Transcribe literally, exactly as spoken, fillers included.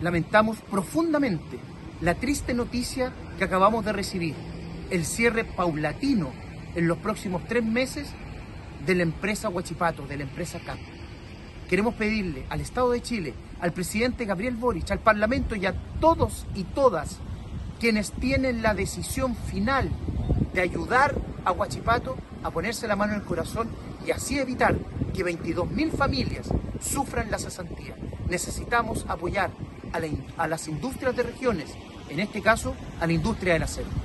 lamentamos profundamente la triste noticia que acabamos de recibir, el cierre paulatino en los próximos tres meses de la empresa Huachipato, de la empresa C A P. Queremos pedirle al Estado de Chile, al presidente Gabriel Boric, al Parlamento y a todos y todas quienes tienen la decisión final de ayudar a Huachipato a ponerse la mano en el corazón y así evitar que veintidós mil familias sufran la cesantía. Necesitamos apoyar a, la, a las industrias de regiones, en este caso a la industria del acero.